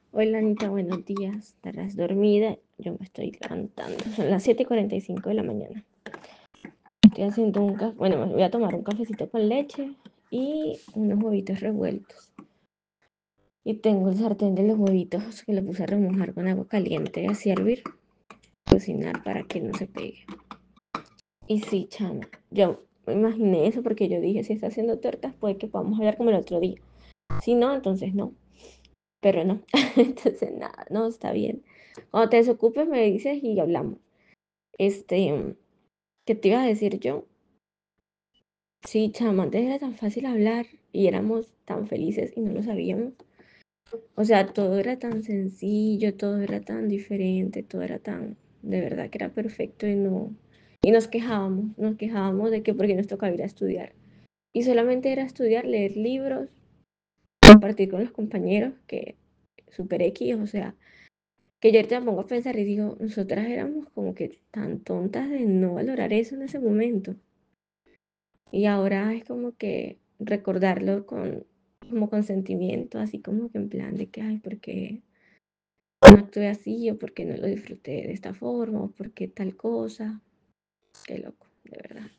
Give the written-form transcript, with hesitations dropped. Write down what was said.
Hola Anita, buenos días. Estarás dormida. Yo me estoy levantando. Son las 7:45 de la mañana. Estoy haciendo un café. Bueno, me voy a tomar un cafecito con leche y unos huevitos revueltos. Y tengo el sartén de los huevitos que lo puse a remojar con agua caliente, así a hervir, cocinar para que no se pegue. Y sí, chama, yo me imaginé eso porque yo dije, si está haciendo tortas, puede que podamos hablar como el otro día. Si no, entonces no. Pero no. Entonces nada, no, está bien. Cuando te desocupes me dices y hablamos. Este, ¿Qué te iba a decir yo? Sí, chama, antes era tan fácil hablar y éramos tan felices y no lo sabíamos. O sea, todo era tan sencillo, todo era tan diferente, todo era tan, de verdad que era perfecto y no, y nos quejábamos de que porque nos tocaba ir a estudiar. Y solamente era estudiar, leer libros, compartir con los compañeros, que super X, o sea, que yo ahorita me pongo a pensar y digo, nosotras éramos como que tan tontas de no valorar eso en ese momento. Y ahora es como que recordarlo como con sentimiento, así como que en plan de que, ay, ¿por qué no actué así? O ¿por qué no lo disfruté de esta forma? O ¿por qué tal cosa? Qué loco, de verdad.